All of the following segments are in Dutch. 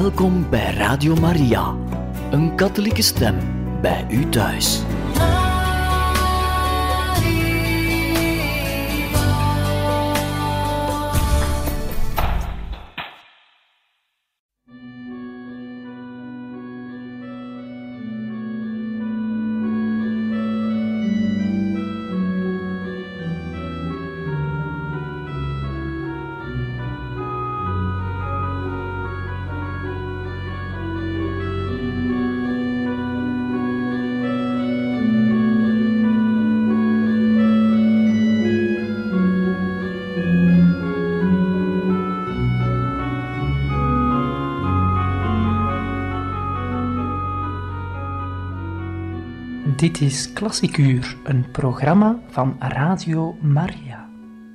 Welkom bij Radio Maria, een katholieke stem bij u thuis. Dit is Klassiek Uur, een programma van Radio Maria.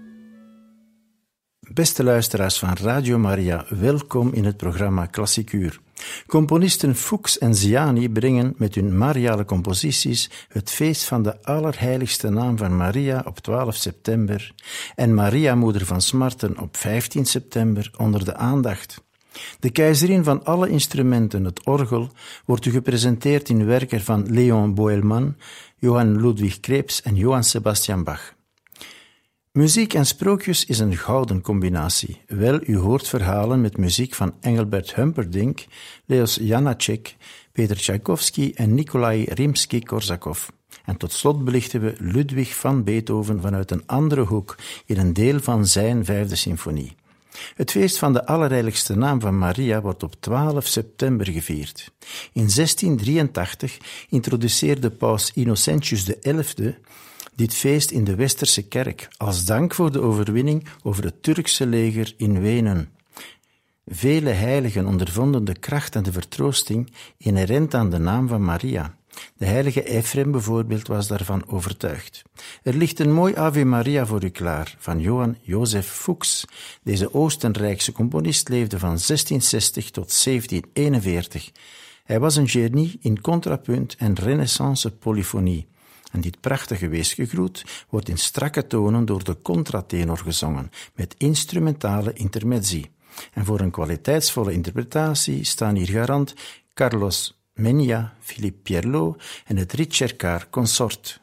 Beste luisteraars van Radio Maria, welkom in het programma Klassiek Uur. Componisten Fuchs en Ziani brengen met hun mariale composities het feest van de Allerheiligste Naam van Maria op 12 september en Maria, Moeder van Smarten, op 15 september onder de aandacht. De keizerin van alle instrumenten, het orgel, wordt u gepresenteerd in werken van Léon Boëlmann, Johann Ludwig Krebs en Johann Sebastian Bach. Muziek en sprookjes is een gouden combinatie. Wel, u hoort verhalen met muziek van Engelbert Humperdinck, Leos Janáček, Peter Tchaikovsky en Nikolai Rimsky-Korsakov. En tot slot belichten we Ludwig van Beethoven vanuit een andere hoek in een deel van zijn 5e symfonie. Het feest van de Allerheiligste Naam van Maria wordt op 12 september gevierd. In 1683 introduceerde paus Innocentius XI dit feest in de Westerse kerk als dank voor de overwinning over het Turkse leger in Wenen. Vele heiligen ondervonden de kracht en de vertroosting inherent aan de naam van Maria. De heilige Ephrem bijvoorbeeld was daarvan overtuigd. Er ligt een mooi Ave Maria voor u klaar, van Johann Joseph Fuchs. Deze Oostenrijkse componist leefde van 1660 tot 1741. Hij was een genie in contrapunt en renaissance polyfonie. En dit prachtige weesgegroet wordt in strakke tonen door de contratenor gezongen, met instrumentale intermezzi. En voor een kwaliteitsvolle interpretatie staan hier garant Carlos Menia, Philippe Pierlot en het Ricercar Consort.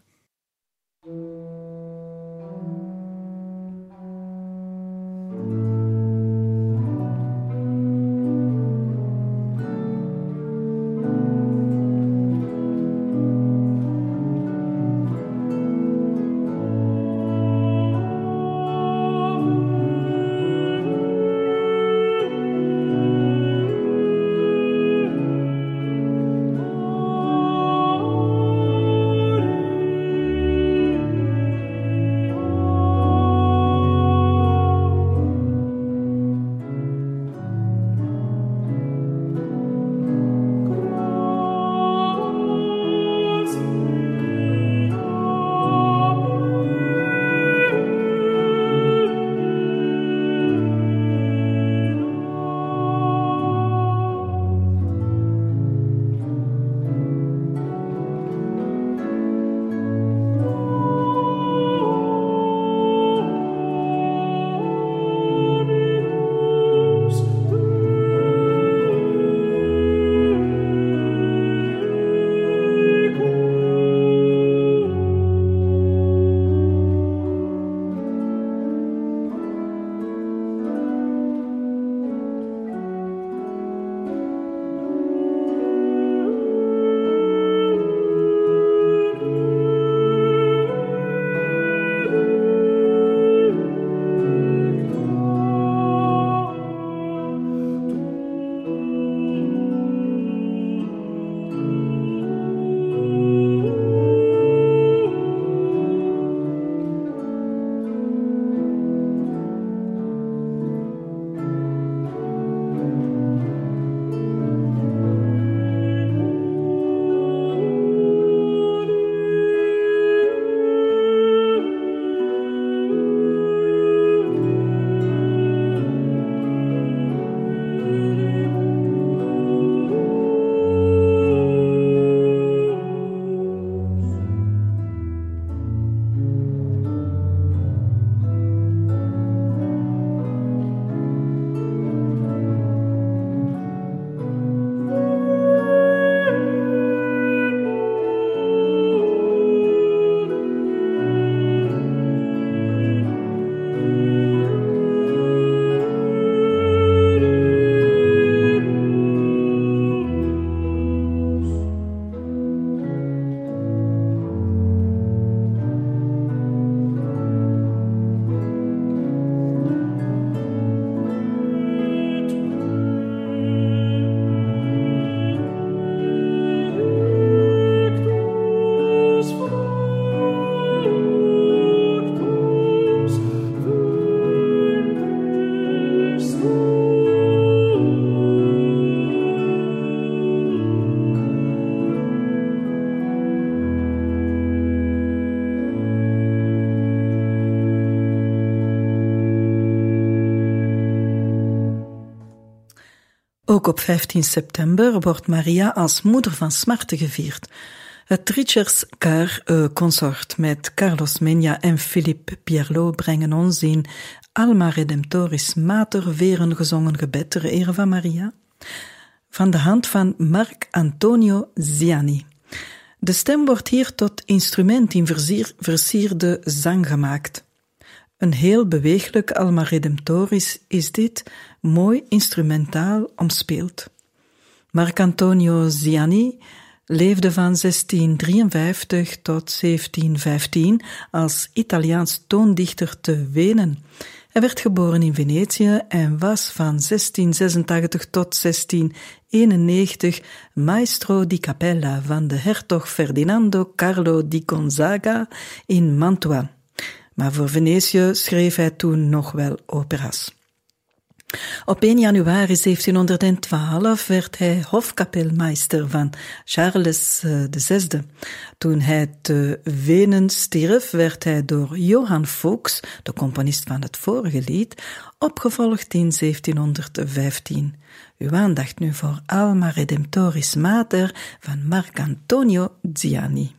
Ook op 15 september wordt Maria als moeder van smarte gevierd. Het Richards-Chœur consort met Carlos Mena en Philippe Pierlot brengen ons in Alma Redemptoris Mater weer een gezongen gebed ter ere van Maria, van de hand van Marc Antonio Ziani. De stem wordt hier tot instrument in versierde zang gemaakt. Een heel beweeglijk Alma Redemptoris is dit, mooi instrumentaal omspeeld. Marc Antonio Ziani leefde van 1653 tot 1715 als Italiaans toondichter te Wenen. Hij werd geboren in Venetië en was van 1686 tot 1691 maestro di cappella van de hertog Ferdinando Carlo di Gonzaga in Mantua. Maar voor Venetië schreef hij toen nog wel opera's. Op 1 januari 1712 werd hij hofkapelmeester van Charles VI. Toen hij te Wenen stierf, werd hij door Johann Fuchs, de componist van het vorige lied, opgevolgd in 1715. Uw aandacht nu voor Alma Redemptoris Mater van Marc Antonio Ziani.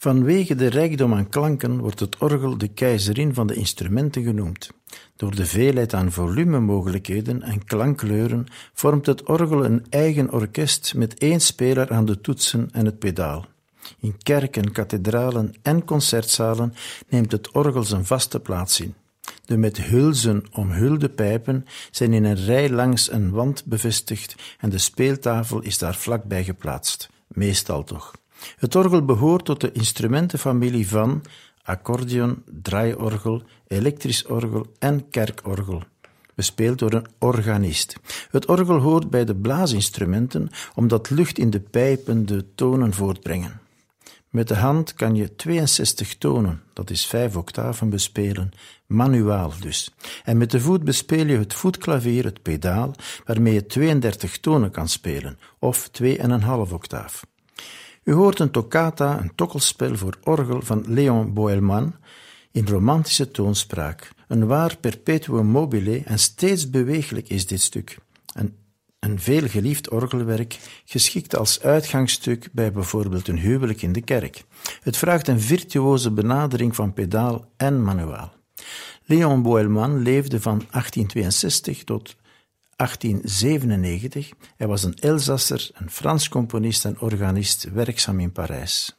Vanwege de rijkdom aan klanken wordt het orgel de keizerin van de instrumenten genoemd. Door de veelheid aan volumemogelijkheden en klankkleuren vormt het orgel een eigen orkest met 1 speler aan de toetsen en het pedaal. In kerken, kathedralen en concertzalen neemt het orgel zijn vaste plaats in. De met hulzen omhulde pijpen zijn in een rij langs een wand bevestigd en de speeltafel is daar vlakbij geplaatst. Meestal toch. Het orgel behoort tot de instrumentenfamilie van accordeon, draaiorgel, elektrisch orgel en kerkorgel, bespeeld door een organist. Het orgel hoort bij de blaasinstrumenten omdat lucht in de pijpen de tonen voortbrengen. Met de hand kan je 62 tonen, dat is 5 octaven, bespelen, manuaal dus. En met de voet bespeel je het voetklavier, het pedaal, waarmee je 32 tonen kan spelen, of 2,5 octaaf. U hoort een toccata, een tokkelspel voor orgel van Léon Boëlman, in romantische toonspraak. Een waar perpetuum mobile en steeds beweeglijk is dit stuk. Een veel geliefd orgelwerk, geschikt als uitgangsstuk bij bijvoorbeeld een huwelijk in de kerk. Het vraagt een virtuoze benadering van pedaal en manuaal. Léon Boëlman leefde van 1862 tot 1897. Hij was een Elsasser, een Frans componist en organist, werkzaam in Parijs.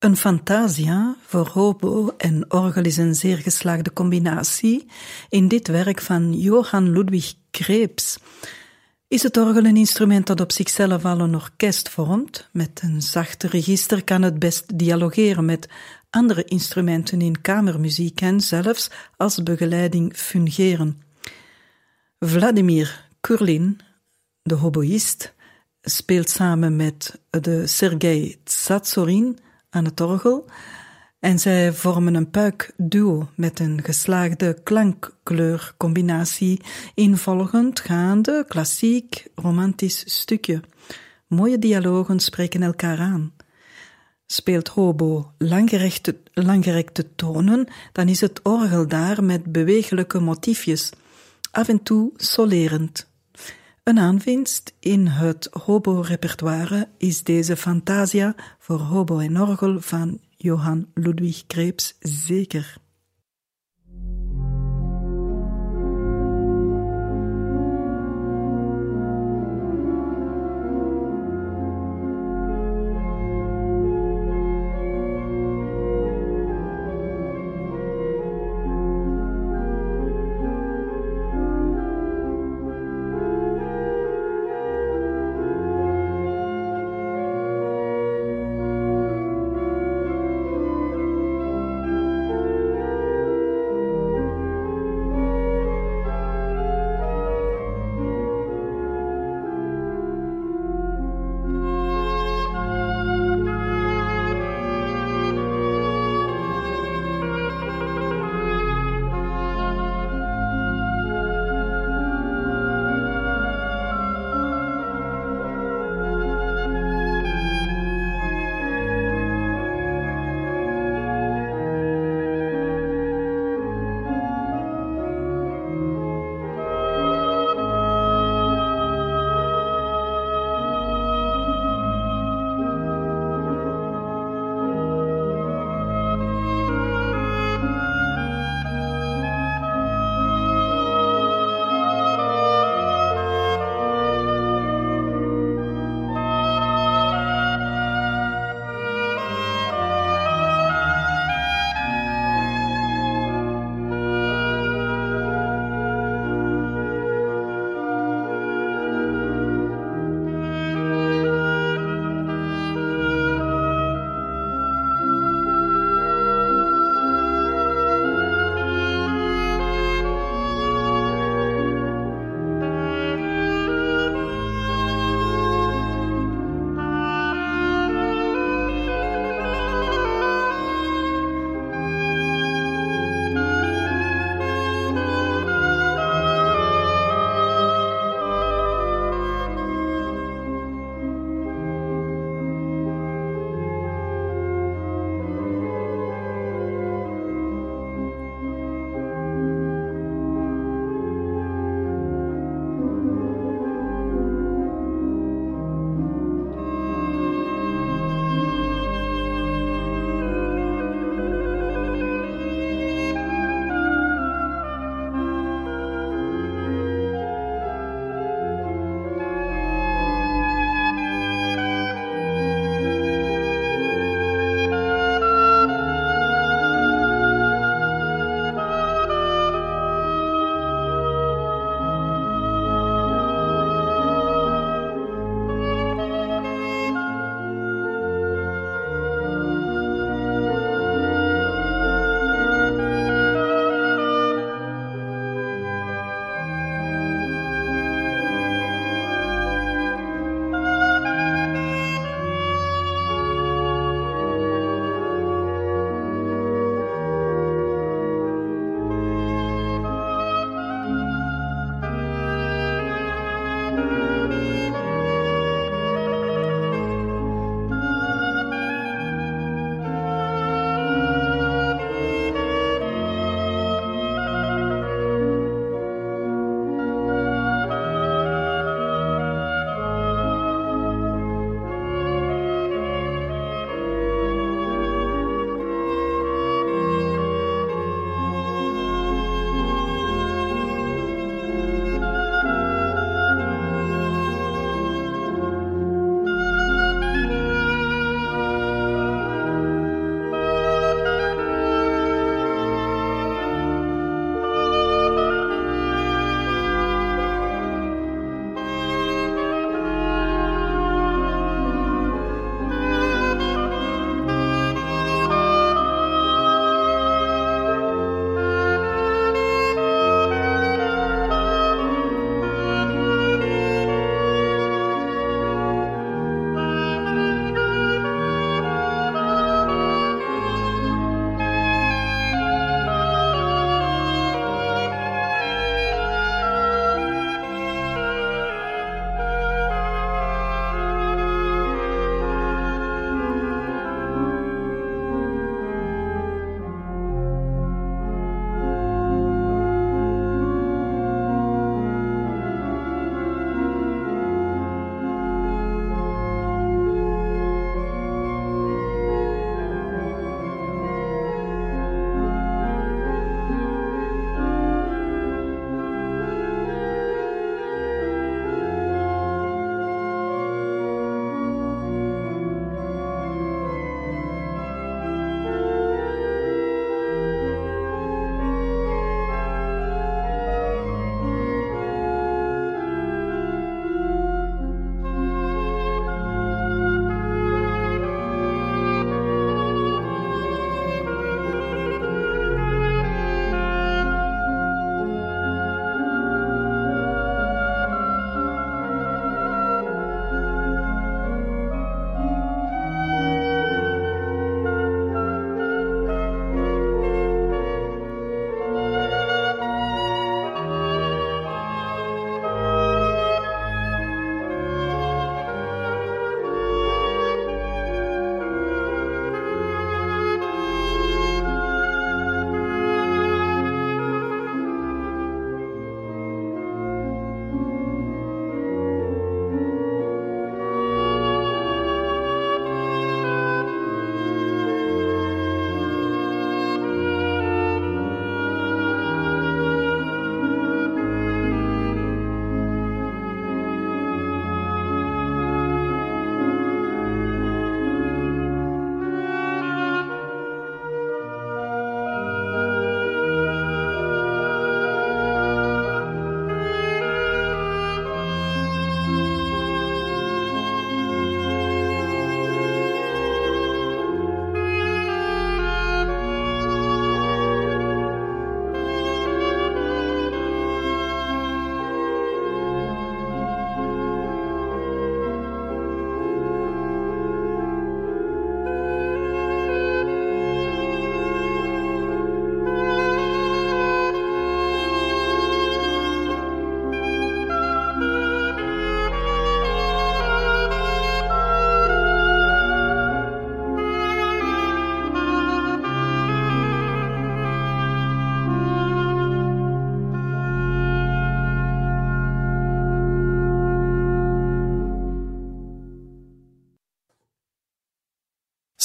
Een fantasia voor hobo en orgel is een zeer geslaagde combinatie. In dit werk van Johann Ludwig Krebs is het orgel een instrument dat op zichzelf al een orkest vormt. Met een zachte register kan het best dialogeren met andere instrumenten in kamermuziek en zelfs als begeleiding fungeren. Vladimir Kurlin, de hoboïst, speelt samen met de Sergei Tsatsorin aan het orgel en zij vormen een puikduo met een geslaagde klankkleurcombinatie involgend gaande klassiek romantisch stukje. Mooie dialogen spreken elkaar aan. Speelt hobo langgerekte tonen, dan is het orgel daar met bewegelijke motiefjes, af en toe solerend. Een aanwinst in het hobo-repertoire is deze fantasia voor hobo en orgel van Johann Ludwig Krebs zeker.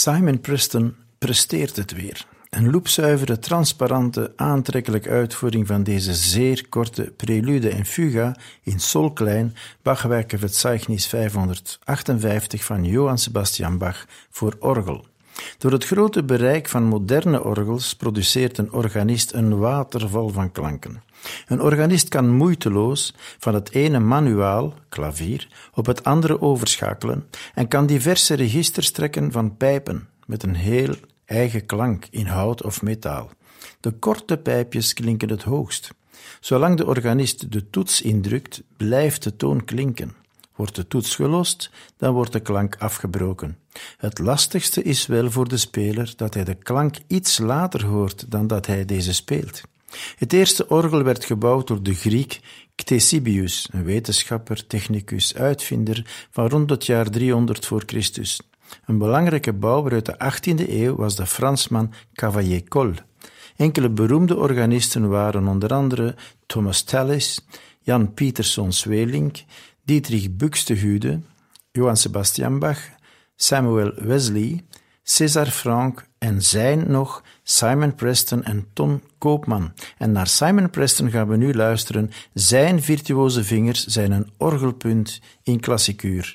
Simon Preston presteert het weer. Een loepzuivere, transparante, aantrekkelijke uitvoering van deze zeer korte prelude en fuga in solklein, Bachwerke Verzeichnis 558 van Johann Sebastian Bach voor orgel. Door het grote bereik van moderne orgels produceert een organist een waterval van klanken. Een organist kan moeiteloos van het ene manuaal, klavier, op het andere overschakelen en kan diverse registers trekken van pijpen met een heel eigen klank in hout of metaal. De korte pijpjes klinken het hoogst. Zolang de organist de toets indrukt, blijft de toon klinken. Wordt de toets gelost, dan wordt de klank afgebroken. Het lastigste is wel voor de speler dat hij de klank iets later hoort dan dat hij deze speelt. Het eerste orgel werd gebouwd door de Griek Ctesibius, een wetenschapper, technicus, uitvinder van rond het jaar 300 voor Christus. Een belangrijke bouwer uit de 18e eeuw was de Fransman Cavaillé-Coll. Enkele beroemde organisten waren onder andere Thomas Tallis, Jan Pieterszoon Sweelinck, Dietrich Buxtehude, Johann Sebastian Bach, Samuel Wesley, César Franck en zijn nog Simon Preston en Ton Koopman. En naar Simon Preston gaan we nu luisteren. Zijn virtuoze vingers zijn een orgelpunt in klassikuur.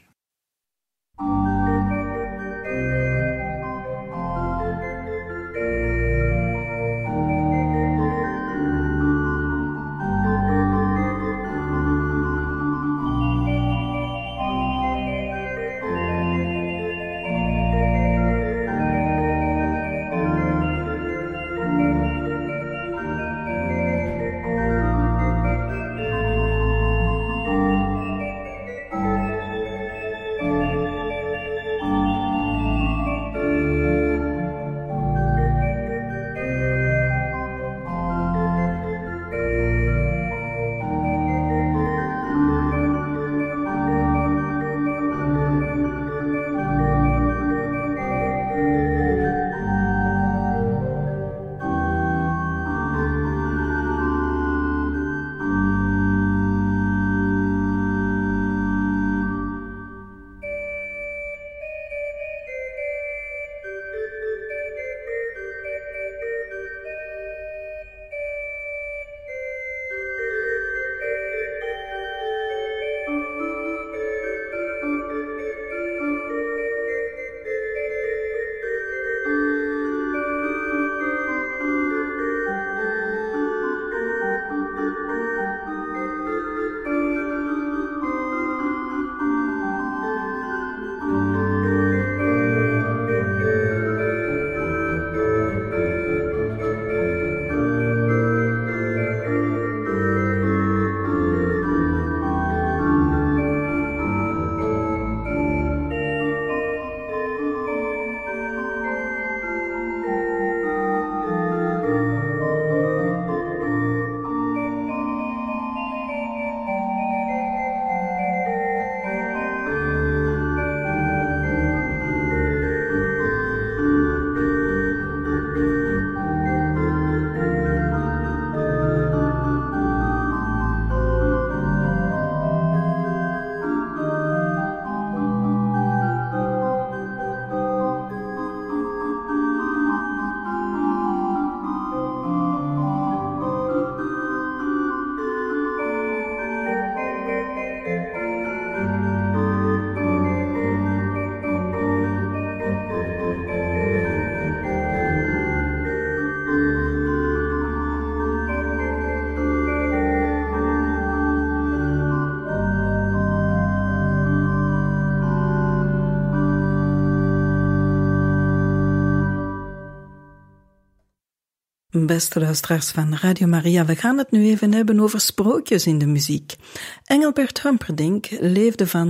Beste luisteraars van Radio Maria, we gaan het nu even hebben over sprookjes in de muziek. Engelbert Humperdinck leefde van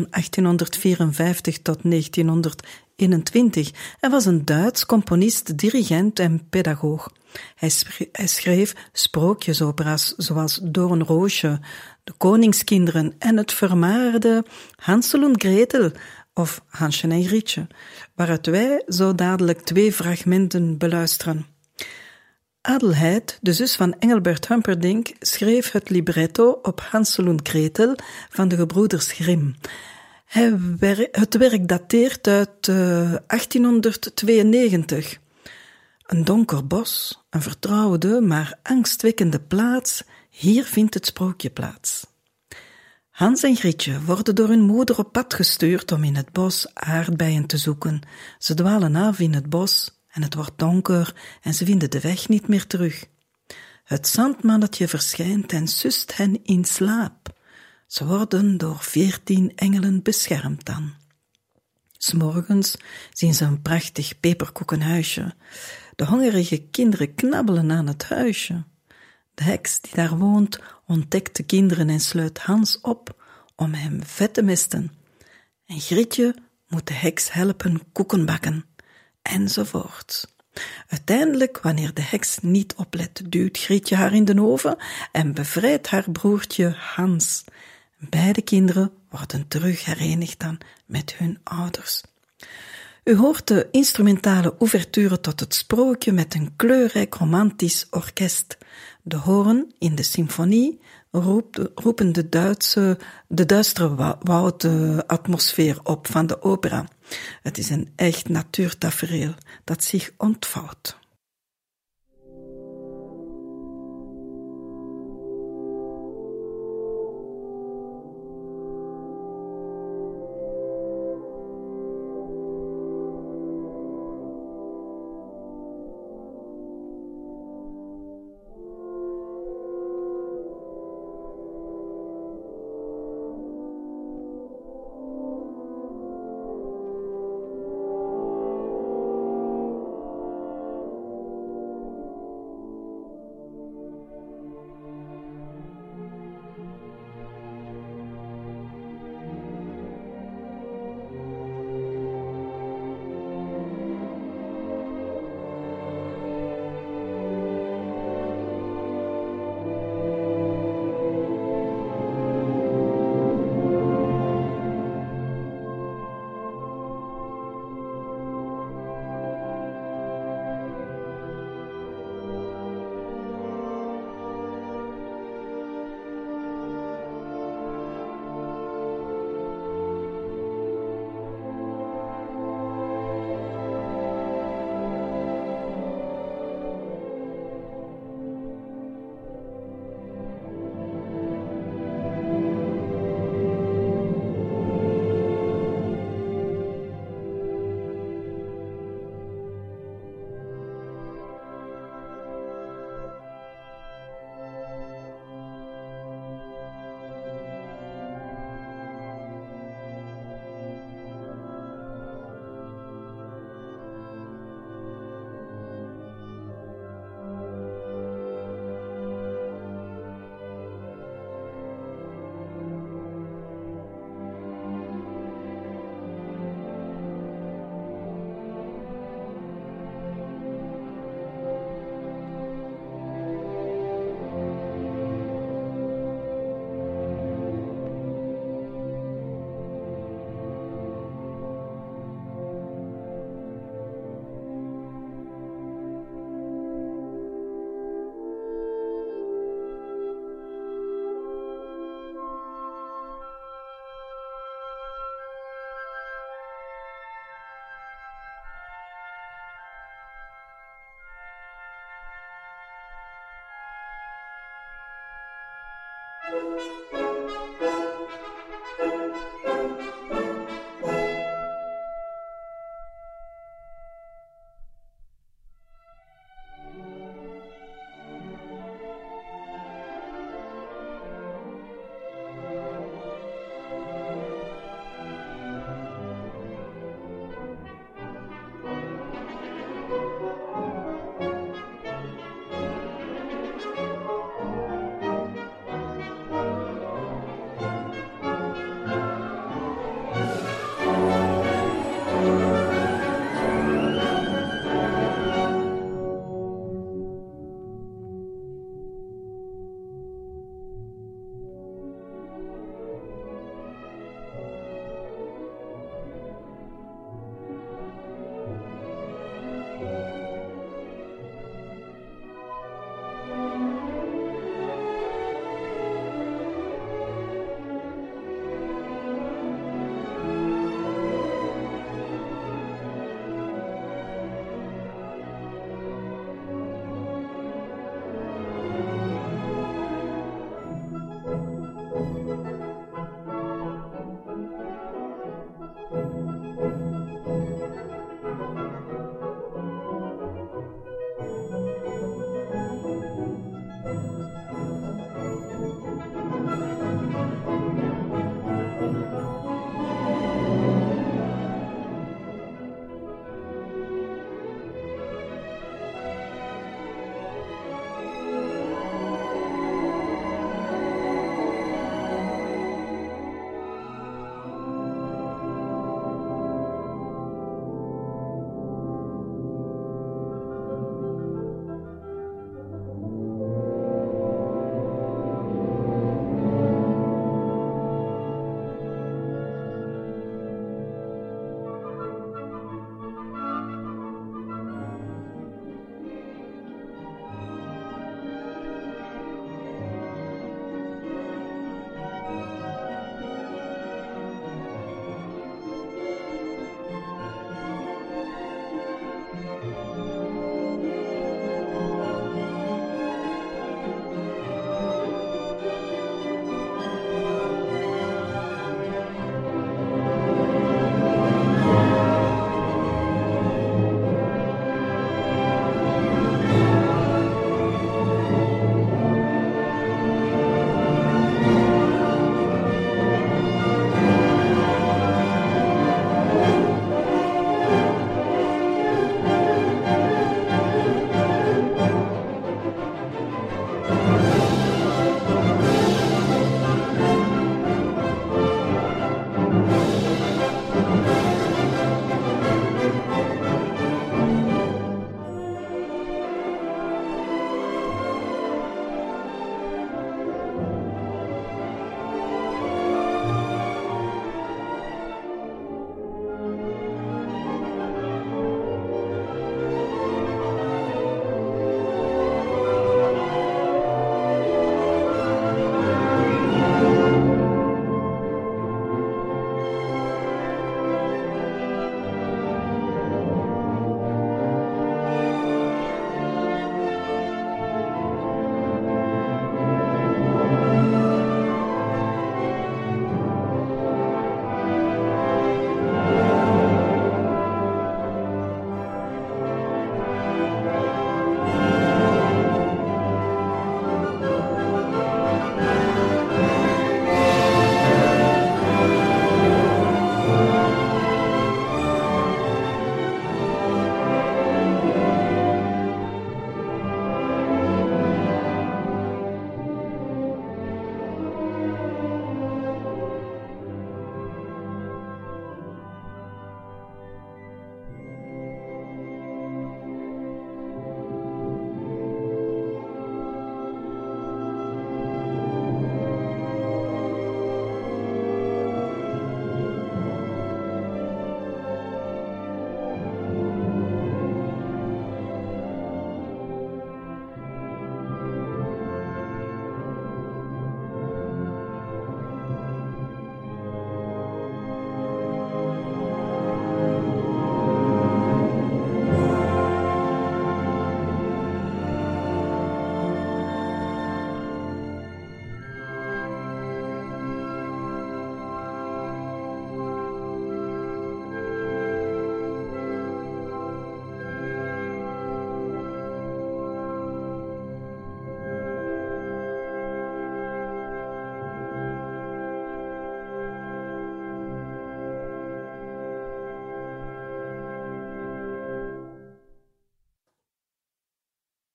1854 tot 1921. Hij was een Duits componist, dirigent en pedagoog. Hij schreef sprookjesopera's zoals Doornroosje, De Koningskinderen en het vermaarde Hansel en Gretel of Hansje en Grietje, waaruit wij zo dadelijk 2 fragmenten beluisteren. Adelheid, de zus van Engelbert Humperdinck, schreef het libretto op Hansel en Gretel van de gebroeders Grimm. Het werk dateert uit 1892. Een donker bos, een vertrouwde, maar angstwekkende plaats, hier vindt het sprookje plaats. Hans en Grietje worden door hun moeder op pad gestuurd om in het bos aardbeien te zoeken. Ze dwalen af in het bos en het wordt donker en ze vinden de weg niet meer terug. Het zandmannetje verschijnt en sust hen in slaap. Ze worden door 14 engelen beschermd dan. 'S Morgens zien ze een prachtig peperkoekenhuisje. De hongerige kinderen knabbelen aan het huisje. De heks die daar woont ontdekt de kinderen en sluit Hans op om hem vet te mesten. En Grietje moet de heks helpen koeken bakken, enzovoort. Uiteindelijk, wanneer de heks niet oplet, duwt Grietje haar in de oven en bevrijdt haar broertje Hans. Beide kinderen worden terug herenigd dan met hun ouders. U hoort de instrumentale ouverture tot het sprookje met een kleurrijk romantisch orkest. De hoorn in de symfonie roepen de duistere woudatmosfeer op van de opera. Het is een echt natuurtafereel dat zich ontvouwt.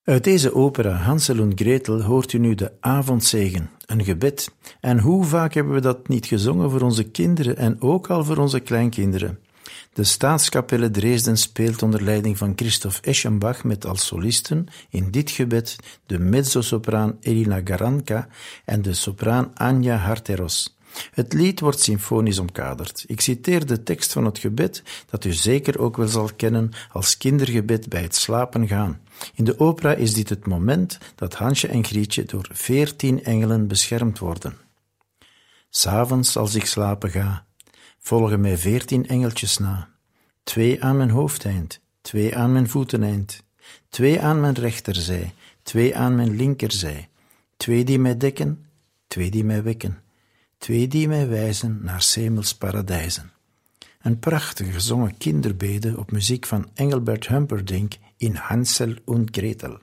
Uit deze opera Hansel en Gretel hoort u nu de avondzegen, een gebed. En hoe vaak hebben we dat niet gezongen voor onze kinderen en ook al voor onze kleinkinderen. De Staatskapelle Dresden speelt onder leiding van Christoph Eschenbach met als solisten in dit gebed de mezzosopraan Elina Garanka en de sopraan Anja Harteros. Het lied wordt symfonisch omkaderd. Ik citeer de tekst van het gebed, dat u zeker ook wel zal kennen als kindergebed bij het slapen gaan. In de opera is dit het moment dat Hansje en Grietje door 14 engelen beschermd worden. 'S'avonds als ik slapen ga, volgen mij 14 engeltjes na. 2 aan mijn hoofdeind, 2 aan mijn voeteneind, 2 aan mijn rechterzij, 2 aan mijn linkerzij, 2 die mij dekken, 2 die mij wekken, 2 die mij wijzen naar 's hemels paradijzen. Een prachtige gezongen kinderbede op muziek van Engelbert Humperdinck in Hansel und Gretel.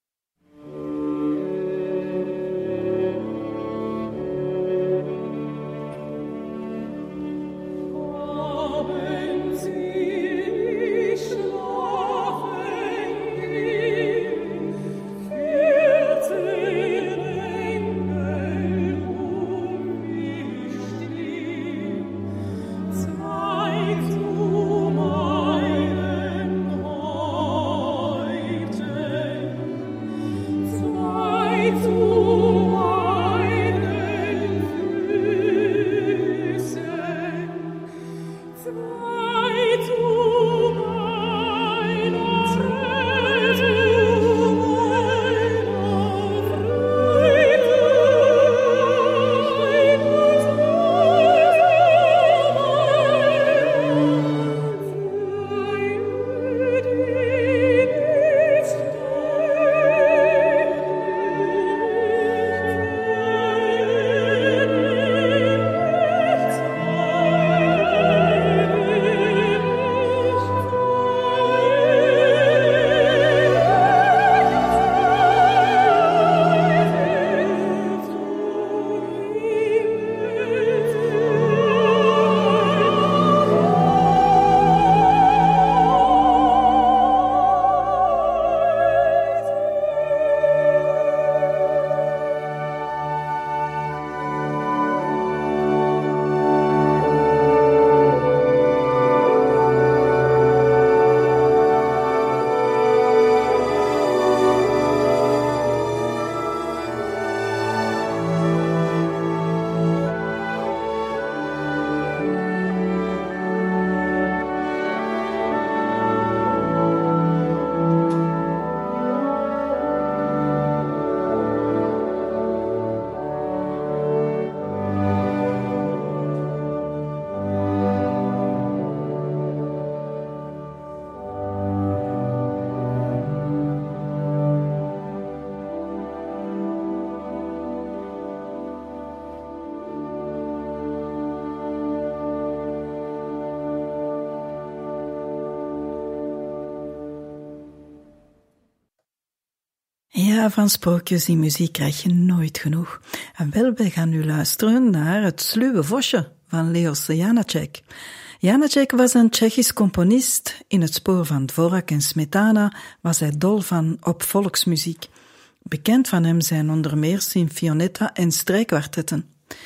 Ja, van sprookjes in muziek krijg je nooit genoeg. En wel, we gaan nu luisteren naar Het sluwe vosje van Leos Janáček. Janáček was een Tsjechisch componist. In het spoor van Dvorak en Smetana was hij dol van op volksmuziek. Bekend van hem zijn onder meer sinfionetta en strijkkwartetten.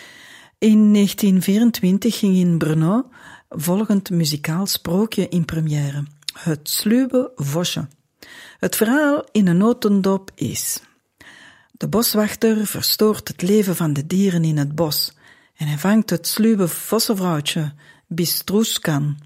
In 1924 ging in Brno volgend muzikaal sprookje in première. Het sluwe vosje. Het verhaal in een notendop is: de boswachter verstoort het leven van de dieren in het bos en hij vangt het sluwe vossenvrouwtje, Bistruuskan,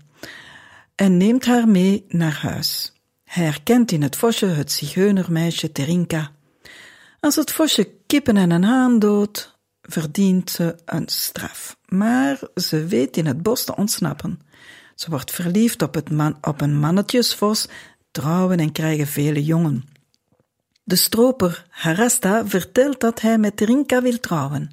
en neemt haar mee naar huis. Hij herkent in het vosje het zigeunermeisje Terinka. Als het vosje kippen en een haan doodt, verdient ze een straf. Maar ze weet in het bos te ontsnappen. Ze wordt verliefd op een mannetjesvos, trouwen en krijgen vele jongen. De stroper Harasta vertelt dat hij met Terinka wil trouwen.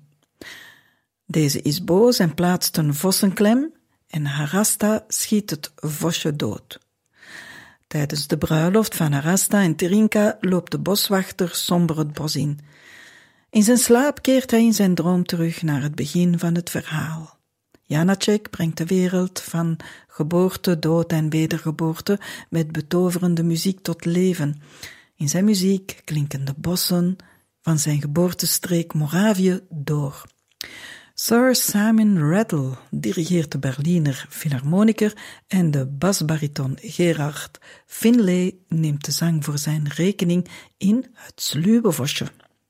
Deze is boos en plaatst een vossenklem en Harasta schiet het vosje dood. Tijdens de bruiloft van Harasta en Terinka loopt de boswachter somber het bos in. In zijn slaap keert hij in zijn droom terug naar het begin van het verhaal. Janáček brengt de wereld van geboorte, dood en wedergeboorte met betoverende muziek tot leven. In zijn muziek klinken de bossen van zijn geboortestreek Moravië door. Sir Simon Rattle dirigeert de Berliner Philharmoniker en de basbariton Gerard Finlay neemt de zang voor zijn rekening in Het Sluwe Vosje.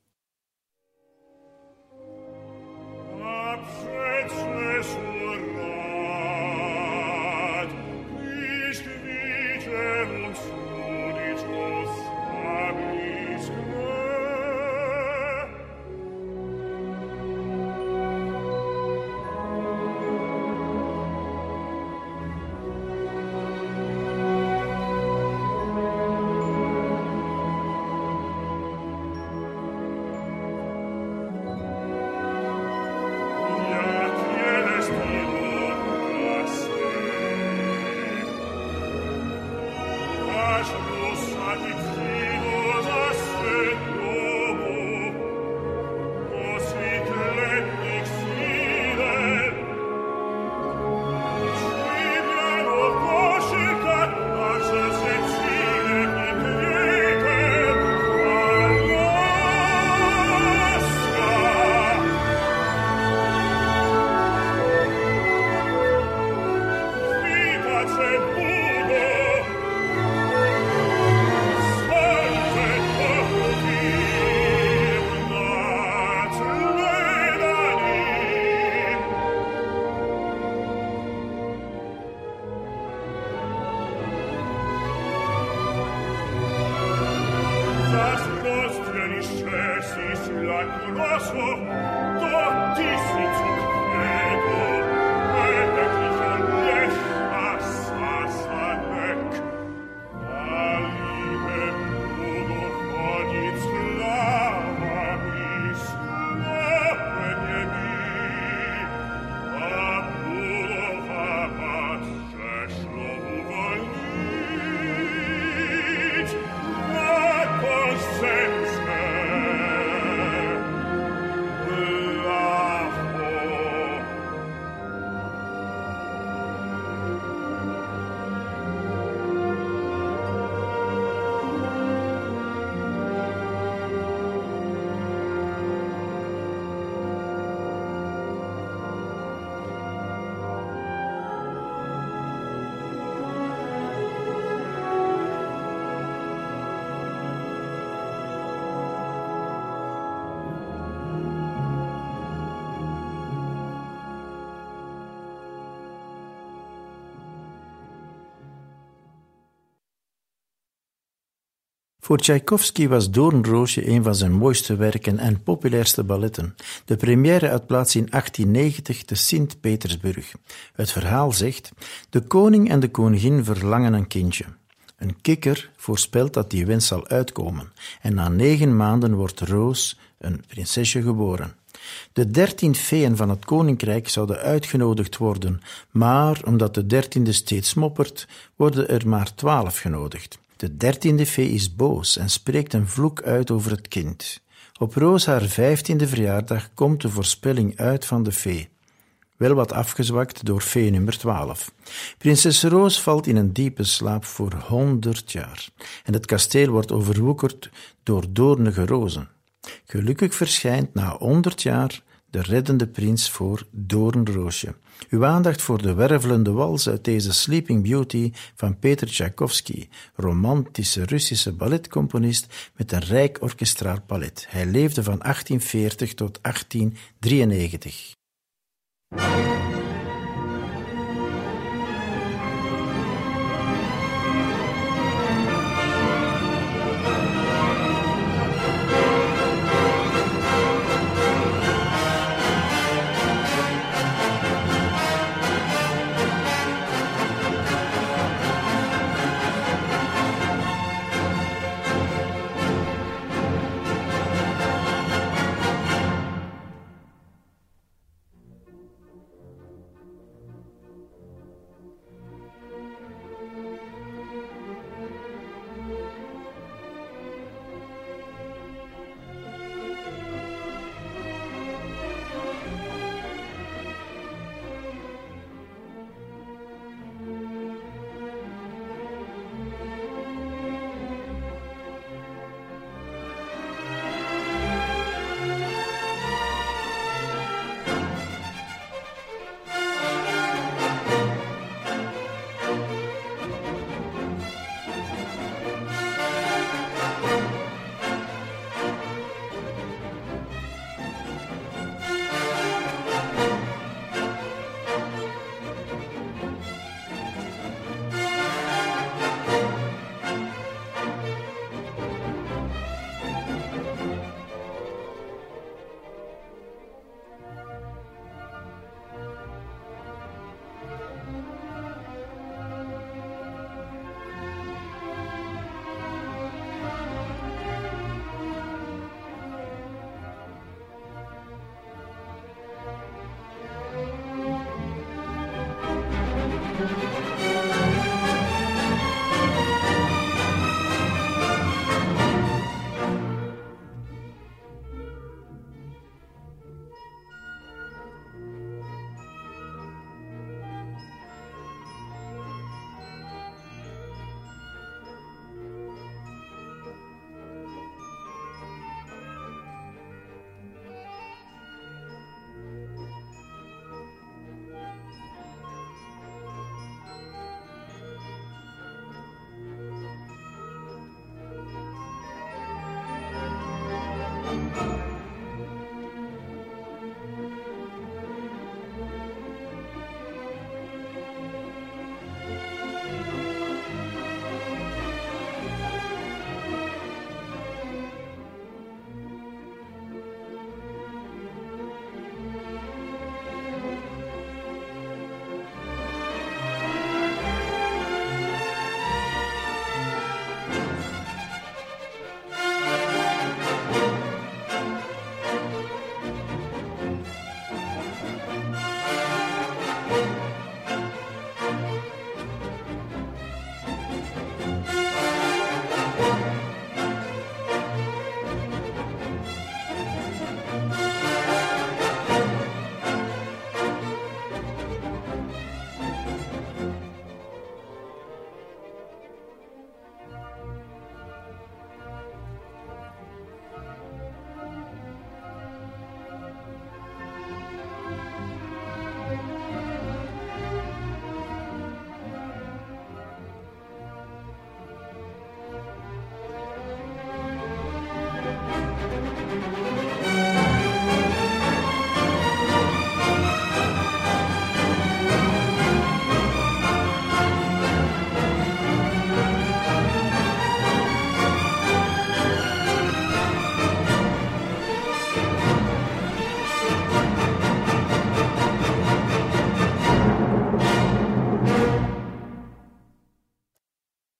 Voor Tchaikovsky was Doornroosje een van zijn mooiste werken en populairste balletten. De première uit plaats in 1890 te Sint-Petersburg. Het verhaal zegt: de koning en de koningin verlangen een kindje. Een kikker voorspelt dat die wens zal uitkomen en na 9 maanden wordt Roos, een prinsesje, geboren. De 13 feeën van het koninkrijk zouden uitgenodigd worden, maar omdat de 13e steeds moppert, worden er maar 12 genodigd. De 13e fee is boos en spreekt een vloek uit over het kind. Op Roos haar 15e verjaardag komt de voorspelling uit van de fee. Wel wat afgezwakt door fee nummer 12. Prinses Roos valt in een diepe slaap voor 100 jaar en het kasteel wordt overwoekerd door doornige rozen. Gelukkig verschijnt na 100 jaar de reddende prins voor Doornroosje. Uw aandacht voor de wervelende wals uit deze Sleeping Beauty van Peter Tchaikovsky, romantische Russische balletcomponist met een rijk orkestraal palet. Hij leefde van 1840 tot 1893.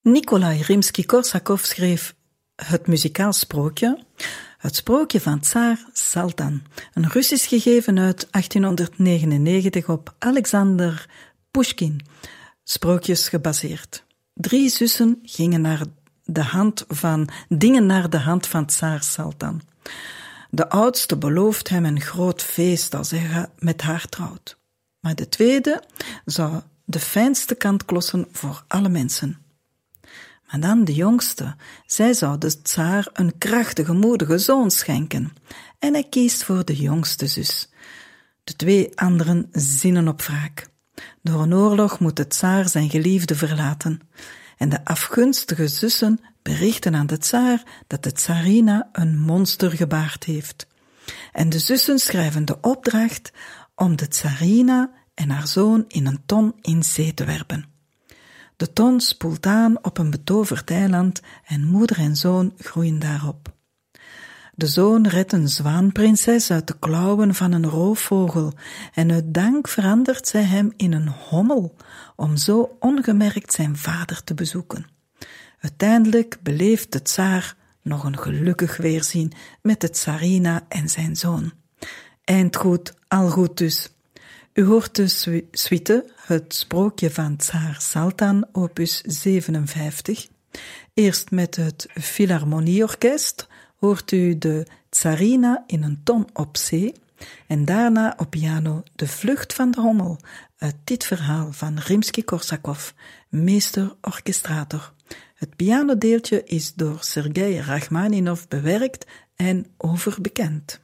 Nikolai Rimsky-Korsakov schreef het muzikaal sprookje, het sprookje van Tsaar Saltan, een Russisch gegeven uit 1899 op Alexander Pushkin, sprookjes gebaseerd. 3 zussen dingen naar de hand van Tsaar Saltan. De oudste belooft hem een groot feest als hij met haar trouwt. Maar de tweede zou de fijnste kant klossen voor alle mensen. Maar dan de jongste, zij zou de tsaar een krachtige, moedige zoon schenken. En hij kiest voor de jongste zus. De 2 anderen zinnen op wraak. Door een oorlog moet de tsaar zijn geliefde verlaten. En de afgunstige zussen berichten aan de tsaar dat de tsarina een monster gebaard heeft. En de zussen schrijven de opdracht om de tsarina en haar zoon in een ton in zee te werpen. De ton spoelt aan op een betoverd eiland en moeder en zoon groeien daarop. De zoon redt een zwaanprinses uit de klauwen van een roofvogel en uit dank verandert zij hem in een hommel om zo ongemerkt zijn vader te bezoeken. Uiteindelijk beleeft de tsaar nog een gelukkig weerzien met de tsarina en zijn zoon. Eindgoed, al goed dus. U hoort de suite, het sprookje van Tsaar Saltan, opus 57. Eerst met het Philharmonieorkest hoort u de Tsarina in een ton op zee en daarna op piano de Vlucht van de Hommel uit dit verhaal van Rimsky-Korsakov, meester-orchestrator. Het pianodeeltje is door Sergei Rachmaninov bewerkt en overbekend.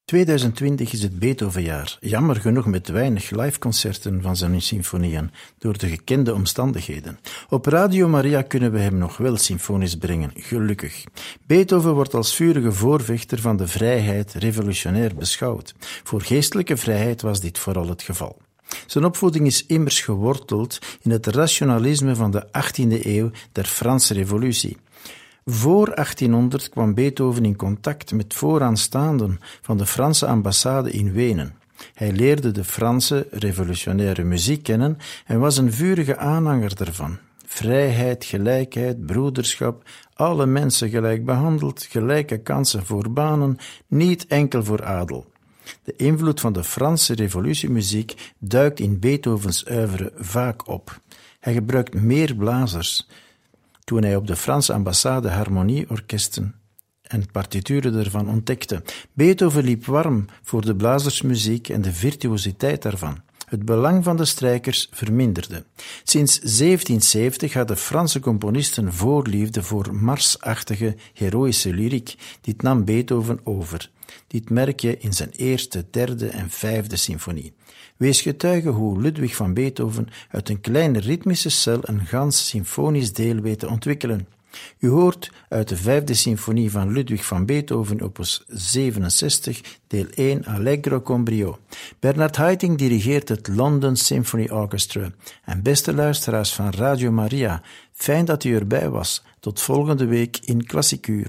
2020 is het Beethovenjaar, jammer genoeg met weinig liveconcerten van zijn symfonieën, door de gekende omstandigheden. Op Radio Maria kunnen we hem nog wel symfonisch brengen, gelukkig. Beethoven wordt als vurige voorvechter van de vrijheid revolutionair beschouwd. Voor geestelijke vrijheid was dit vooral het geval. Zijn opvoeding is immers geworteld in het rationalisme van de 18e eeuw der Franse Revolutie. Voor 1800 kwam Beethoven in contact met vooraanstaanden van de Franse ambassade in Wenen. Hij leerde de Franse revolutionaire muziek kennen en was een vurige aanhanger daarvan. Vrijheid, gelijkheid, broederschap, alle mensen gelijk behandeld, gelijke kansen voor banen, niet enkel voor adel. De invloed van de Franse revolutiemuziek duikt in Beethovens oeuvre vaak op. Hij gebruikt meer blazers. Toen hij op de Franse ambassade harmonieorkesten en partituren ervan ontdekte. Beethoven liep warm voor de blazersmuziek en de virtuositeit daarvan. Het belang van de strijkers verminderde. Sinds 1770 hadden Franse componisten voorliefde voor marsachtige, heroïsche lyriek. Dit nam Beethoven over. Dit merk je in zijn eerste, derde en vijfde symfonie. Wees getuige hoe Ludwig van Beethoven uit een kleine ritmische cel een gans symfonisch deel weet te ontwikkelen. U hoort uit de vijfde symfonie van Ludwig van Beethoven, opus 67, deel 1, Allegro con brio. Bernard Haitink dirigeert het London Symphony Orchestra. En beste luisteraars van Radio Maria, fijn dat u erbij was. Tot volgende week in Klassikuur.